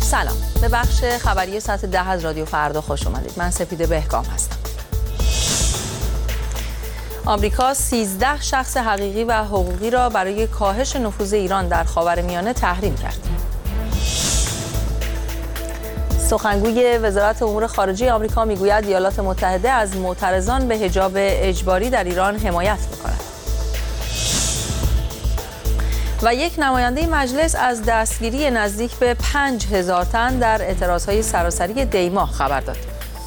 سلام، به بخش خبری ساعت 10 از رادیو فردا خوش اومدید. من سپیده بهگام هستم. آمریکا 13 شخص حقیقی و حقوقی را برای کاهش نفوذ ایران در خاورمیانه تحریم کرد. سخنگوی وزارت امور خارجه آمریکا میگوید ایالات متحده از معترضان به حجاب اجباری در ایران حمایت می‌کند. و یک نماینده مجلس از دستگیری نزدیک به 5000 تن در اعتراضهای سراسری دی‌ماه خبر داد.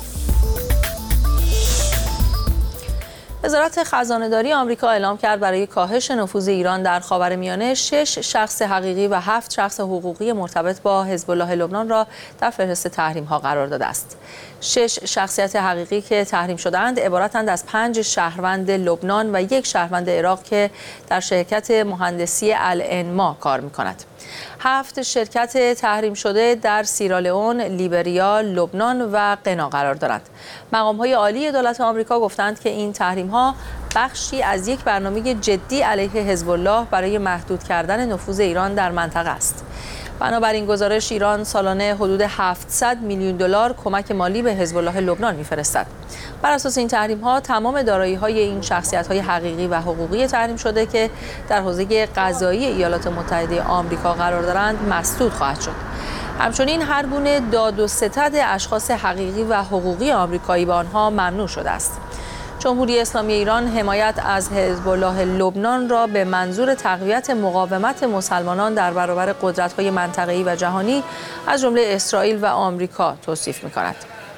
وزارت خزانه‌داری آمریکا اعلام کرد برای کاهش نفوذ ایران در خاورمیانه 6 شخص حقیقی و 7 شخص حقوقی مرتبط با حزب الله لبنان را در فهرست تحریم‌ها قرار داده است. 6 شخصیت حقیقی که تحریم شده‌اند عبارتند از 5 شهروند لبنان و 1 شهروند عراق که در شرکت مهندسی الانما کار می‌کند. 7 شرکت تحریم شده در سیرالئون، لیبریا، لبنان و غنا قرار دارند. مقام‌های عالی دولت آمریکا گفتند که این تحریم‌ها بخشی از یک برنامه جدی علیه حزب الله برای محدود کردن نفوذ ایران در منطقه است. بنابراین گزارش ایران سالانه حدود 700 میلیون دلار کمک مالی به حزب الله لبنان می‌فرستد. بر اساس این تحریم‌ها تمام دارایی‌های این شخصیت‌های حقیقی و حقوقی تحریم شده که در حوزه قضایی ایالات متحده آمریکا قرار دارند مسدود خواهد شد. همچنین هر گونه داد و ستد اشخاص حقیقی و حقوقی آمریکایی به آنها ممنوع شده است. جمهوری اسلامی ایران حمایت از حزب الله لبنان را به منظور تقویت مقاومت مسلمانان در برابر قدرت‌های منطقه‌ای و جهانی از جمله اسرائیل و آمریکا توصیف می‌کند.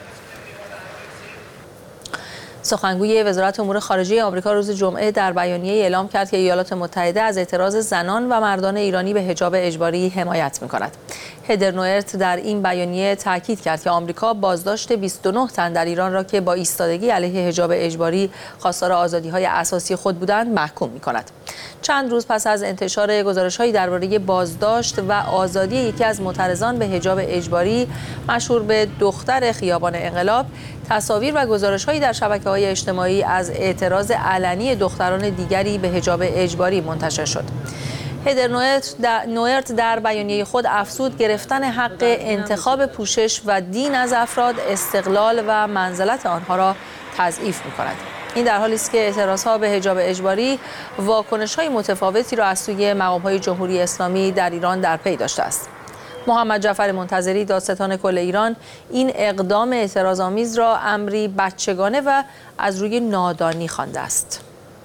سخنگوی وزارت امور خارجه آمریکا روز جمعه در بیانیه اعلام کرد که ایالات متحده از اعتراض زنان و مردان ایرانی به حجاب اجباری حمایت می‌کند. هدر نوئرت در این بیانیه تاکید کرد که آمریکا بازداشت 29 تن در ایران را که با ایستادگی علیه حجاب اجباری خواستار آزادی‌های اساسی خود بودند محکوم می‌کند. چند روز پس از انتشار گزارش‌هایی درباره بازداشت و آزادی یکی از معترضان به حجاب اجباری مشهور به دختر خیابان انقلاب، تصاویر و گزارش‌هایی در شبکه‌های اجتماعی از اعتراض علنی دختران دیگری به حجاب اجباری منتشر شد. هدر نوئرت در بیانیه خود افزود گرفتن حق انتخاب پوشش و دین از افراد استقلال و منزلت آنها را تضعیف می‌کند. این در حالی است که اعتراضها به حجاب اجباری واکنش‌های متفاوتی را از سوی مقام‌های جمهوری اسلامی در ایران در پی داشته است. محمد جعفر منتظری دادستان کل ایران این اقدام اعتراض‌آمیز را امری بچگانه و از روی نادانی خوانده است.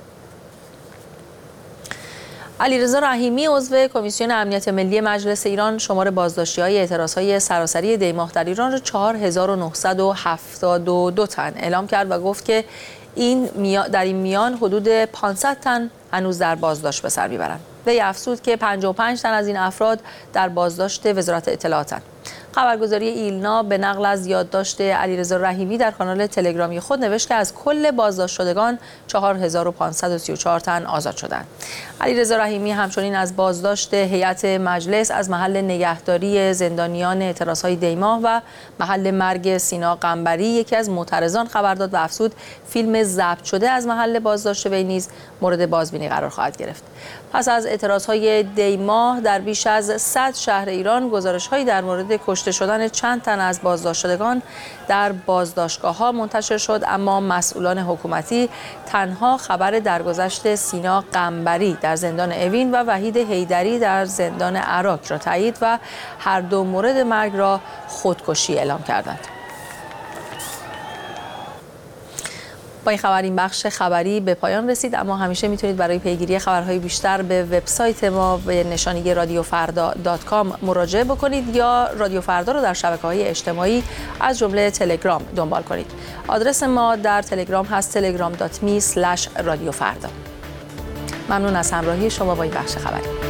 علیرضا رحیمی عضو کمیسیون امنیت ملی مجلس ایران شمار بازداشتی‌های اعتراض‌های سراسری دی‌ماه در ایران را 4972 تن اعلام کرد و گفت که در این میان حدود 500 تن هنوز در بازداشت به سر می‌برند. وی افزود که 55 تن از این افراد در بازداشت وزارت اطلاعاتند. خبرگزاری ایلنا به نقل از یادداشت علیرضا رحیمی در کانال تلگرامی خود نوشت که از کل بازداشت شدگان 4534 تن آزاد شدند. علیرضا رحیمی همچنین از بازداشت هیئت مجلس از محل نگهداری زندانیان اعتراضهای دی‌ماه و محل مرگ سینا قنبری یکی از معترضان خبر داد و افزود فیلم ضبط شده از محل بازداشت وی نیز مورد بازبینی قرار خواهد گرفت. پس از اعتراضهای دی‌ماه در بیش از 100 شهر ایران گزارش‌هایی در مورد کشته شدن چند تن از بازداشت شدگان در بازداشتگاه‌ها منتشر شد، اما مسئولان حکومتی تنها خبر درگذشت سینا قنبری در زندان اوین و وحید حیدری در زندان عراق را تایید و هر دو مورد مرگ را خودکشی اعلام کردند. با این خبر این بخش خبری به پایان رسید، اما همیشه میتونید برای پیگیری خبرهای بیشتر به وبسایت ما به نشانی radiofarda.com مراجعه بکنید یا رادیو فردا رو در شبکه‌های اجتماعی از جمله تلگرام دنبال کنید. آدرس ما در تلگرام هست telegram.me/radiofarda. ممنون از همراهی شما با این بخش خبری.